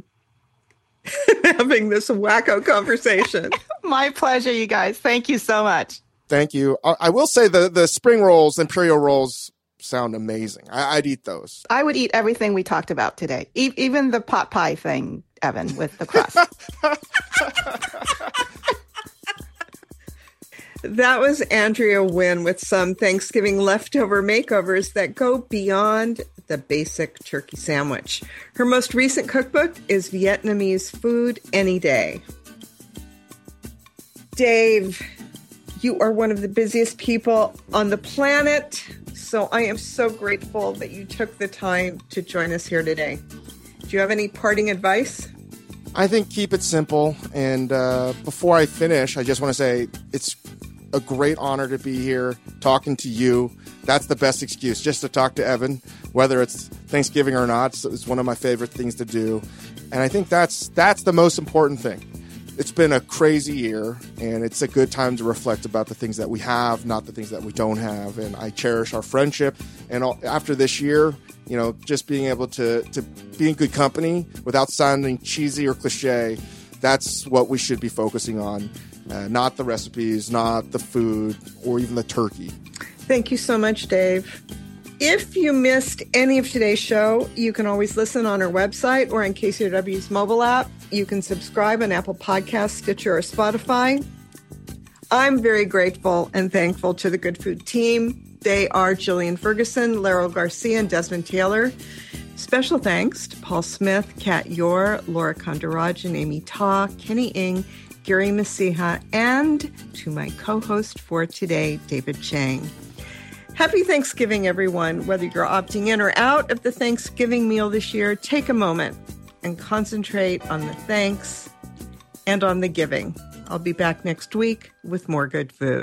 S1: having this wacko conversation.
S18: My pleasure, you guys. Thank you so much.
S10: Thank you. I will say the spring rolls, imperial rolls, sound amazing. I'd eat those.
S18: I would eat everything we talked about today, even the pot pie thing, Evan, with the crust.
S1: That was Andrea Nguyen with some Thanksgiving leftover makeovers that go beyond the basic turkey sandwich. Her most recent cookbook is Vietnamese Food Any Day. Dave, you are one of the busiest people on the planet, so I am so grateful that you took the time to join us here today. Do you have any parting advice?
S10: I think keep it simple. And before I finish, I just want to say it's a great honor to be here talking to you. That's the best excuse, just to talk to Evan, whether it's Thanksgiving or not. It's one of my favorite things to do. And I think that's the most important thing. It's been a crazy year, and it's a good time to reflect about the things that we have, not the things that we don't have. And I cherish our friendship. And after this year, just being able to be in good company without sounding cheesy or cliche, that's what we should be focusing on. Not the recipes, not the food, or even the turkey.
S1: Thank you so much, Dave. If you missed any of today's show, you can always listen on our website or on KCRW's mobile app. You can subscribe on Apple Podcasts, Stitcher, or Spotify. I'm very grateful and thankful to the Good Food team. They are Jillian Ferguson, Laryl Garcia, and Desmond Taylor. Special thanks to Paul Smith, Kat Yor, Laura Kondaraj, and Amy Ta, Kenny Ng, Gary Masiha, and to my co-host for today, David Chang. Happy Thanksgiving, everyone. Whether you're opting in or out of the Thanksgiving meal this year, take a moment and concentrate on the thanks and on the giving. I'll be back next week with more good food.